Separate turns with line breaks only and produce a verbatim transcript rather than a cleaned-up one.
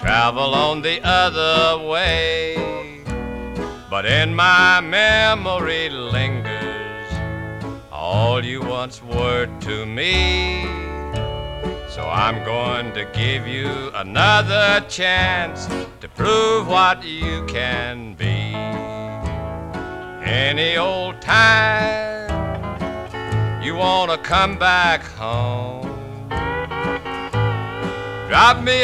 travel on the other way, but in my memory lingers all you once were to me. So I'm going to give you another chance to prove what you can be. Any old time you wanna come back home, drop me